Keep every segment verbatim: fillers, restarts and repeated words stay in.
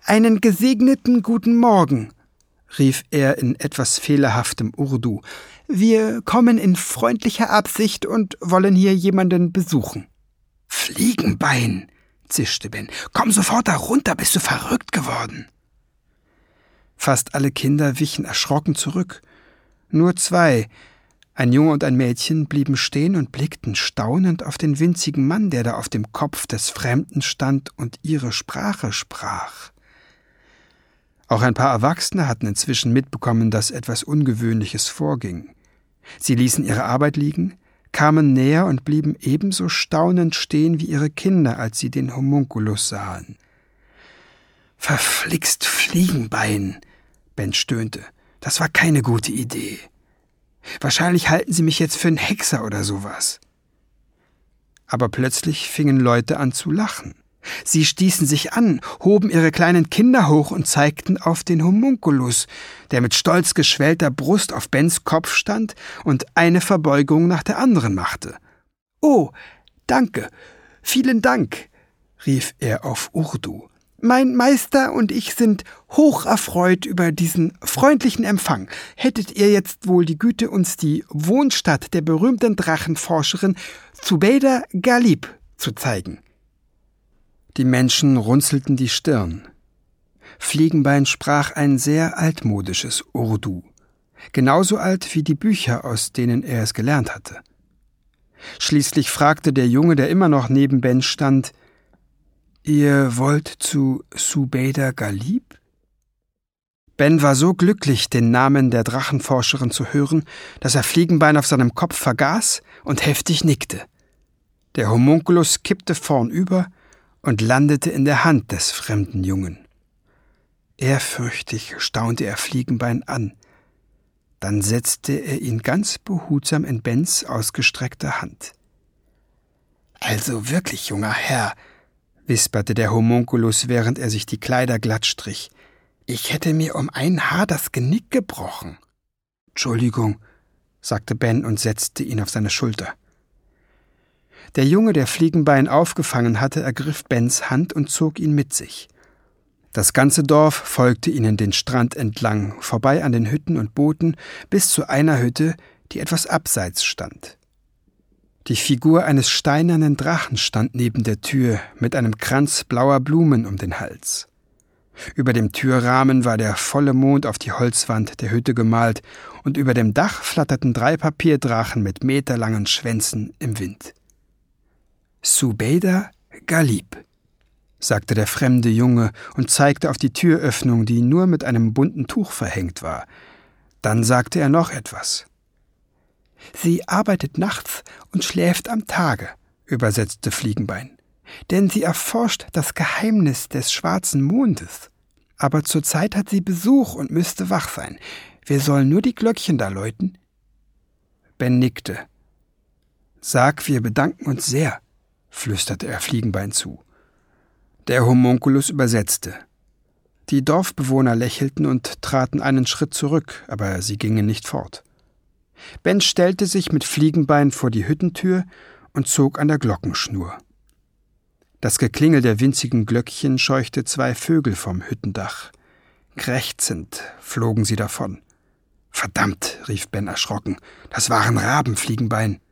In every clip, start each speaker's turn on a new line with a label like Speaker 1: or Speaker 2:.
Speaker 1: »Einen gesegneten guten Morgen«, rief er in etwas fehlerhaftem Urdu. »Wir kommen in freundlicher Absicht und wollen hier jemanden besuchen.« »Fliegenbein«, zischte Ben, »komm sofort da runter, bist du verrückt geworden?« Fast alle Kinder wichen erschrocken zurück. Nur zwei, ein Junge und ein Mädchen, blieben stehen und blickten staunend auf den winzigen Mann, der da auf dem Kopf des Fremden stand und ihre Sprache sprach. Auch ein paar Erwachsene hatten inzwischen mitbekommen, dass etwas Ungewöhnliches vorging. Sie ließen ihre Arbeit liegen, kamen näher und blieben ebenso staunend stehen wie ihre Kinder, als sie den Homunculus sahen. »Verflixt Fliegenbein«, Ben stöhnte. »Das war keine gute Idee. Wahrscheinlich halten sie mich jetzt für einen Hexer oder sowas.« Aber plötzlich fingen Leute an zu lachen. Sie stießen sich an, hoben ihre kleinen Kinder hoch und zeigten auf den Homunculus, der mit stolz geschwellter Brust auf Bens Kopf stand und eine Verbeugung nach der anderen machte. »Oh, danke, vielen Dank«, rief er auf Urdu. »Mein Meister und ich sind hocherfreut über diesen freundlichen Empfang. Hättet ihr jetzt wohl die Güte, uns die Wohnstatt der berühmten Drachenforscherin Zubeida Ghalib zu zeigen?« Die Menschen runzelten die Stirn. Fliegenbein sprach ein sehr altmodisches Urdu, genauso alt wie die Bücher, aus denen er es gelernt hatte. Schließlich fragte der Junge, der immer noch neben Ben stand, »Ihr wollt zu Zubeida Ghalib?« Ben war so glücklich, den Namen der Drachenforscherin zu hören, dass er Fliegenbein auf seinem Kopf vergaß und heftig nickte. Der Homunculus kippte vornüber und landete in der Hand des fremden Jungen. Ehrfürchtig staunte er Fliegenbein an. Dann setzte er ihn ganz behutsam in Bens ausgestreckte Hand. »Also wirklich, junger Herr«, wisperte der Homunculus, während er sich die Kleider glatt strich, »ich hätte mir um ein Haar das Genick gebrochen.« »Entschuldigung«, sagte Ben und setzte ihn auf seine Schulter. Der Junge, der Fliegenbein aufgefangen hatte, ergriff Bens Hand und zog ihn mit sich. Das ganze Dorf folgte ihnen den Strand entlang, vorbei an den Hütten und Booten, bis zu einer Hütte, die etwas abseits stand. Die Figur eines steinernen Drachen stand neben der Tür mit einem Kranz blauer Blumen um den Hals. Über dem Türrahmen war der volle Mond auf die Holzwand der Hütte gemalt und über dem Dach flatterten drei Papierdrachen mit meterlangen Schwänzen im Wind. »Zubeida Ghalib«, sagte der fremde Junge und zeigte auf die Türöffnung, die nur mit einem bunten Tuch verhängt war. Dann sagte er noch etwas. »Sie arbeitet nachts und schläft am Tage«, übersetzte Fliegenbein, »denn sie erforscht das Geheimnis des schwarzen Mondes. Aber zurzeit hat sie Besuch und müsste wach sein. Wir sollen nur die Glöckchen da läuten?« Ben nickte. »Sag, wir bedanken uns sehr«, flüsterte er Fliegenbein zu. Der Homunculus übersetzte. Die Dorfbewohner lächelten und traten einen Schritt zurück, aber sie gingen nicht fort. Ben stellte sich mit Fliegenbein vor die Hüttentür und zog an der Glockenschnur. Das Geklingel der winzigen Glöckchen scheuchte zwei Vögel vom Hüttendach. Krächzend flogen sie davon. »Verdammt«, rief Ben erschrocken, »das waren Raben, Fliegenbein.«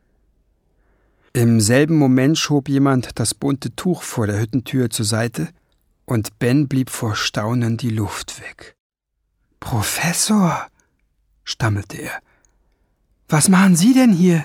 Speaker 1: Im selben Moment schob jemand das bunte Tuch vor der Hüttentür zur Seite und Ben blieb vor Staunen die Luft weg. »Professor«, stammelte er, »was machen Sie denn hier?«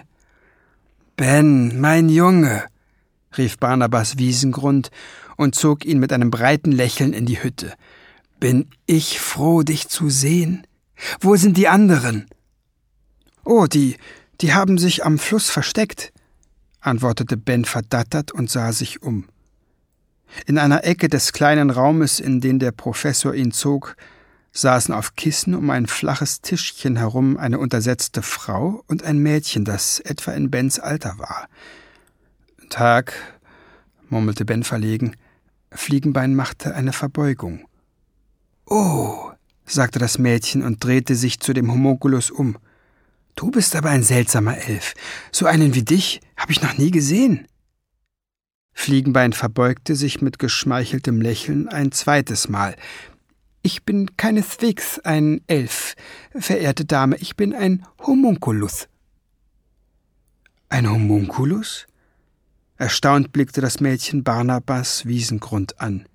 Speaker 1: »Ben, mein Junge«, rief Barnabas Wiesengrund und zog ihn mit einem breiten Lächeln in die Hütte. »Bin ich froh, dich zu sehen? Wo sind die anderen?« »Oh, die, die haben sich am Fluss versteckt«, antwortete Ben verdattert und sah sich um. In einer Ecke des kleinen Raumes, in den der Professor ihn zog, saßen auf Kissen um ein flaches Tischchen herum eine untersetzte Frau und ein Mädchen, das etwa in Bens Alter war. »Tag«, murmelte Ben verlegen. Fliegenbein machte eine Verbeugung. »Oh«, sagte das Mädchen und drehte sich zu dem Homunculus um. »Du bist aber ein seltsamer Elf. So einen wie dich habe ich noch nie gesehen.« Fliegenbein verbeugte sich mit geschmeicheltem Lächeln ein zweites Mal. »Ich bin keineswegs ein Elf, verehrte Dame, ich bin ein Homunculus.« »Ein Homunculus?« Erstaunt blickte das Mädchen Barnabas Wiesengrund an.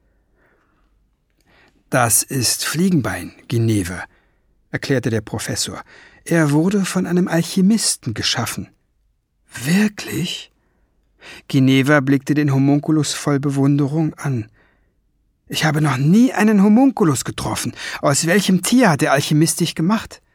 Speaker 1: »Das ist Fliegenbein, Ginevra«, erklärte der Professor. »Er wurde von einem Alchemisten geschaffen.« »Wirklich?« Ginevra blickte den Homunculus voll Bewunderung an. »Ich habe noch nie einen Homunculus getroffen. Aus welchem Tier hat der Alchemist dich gemacht?«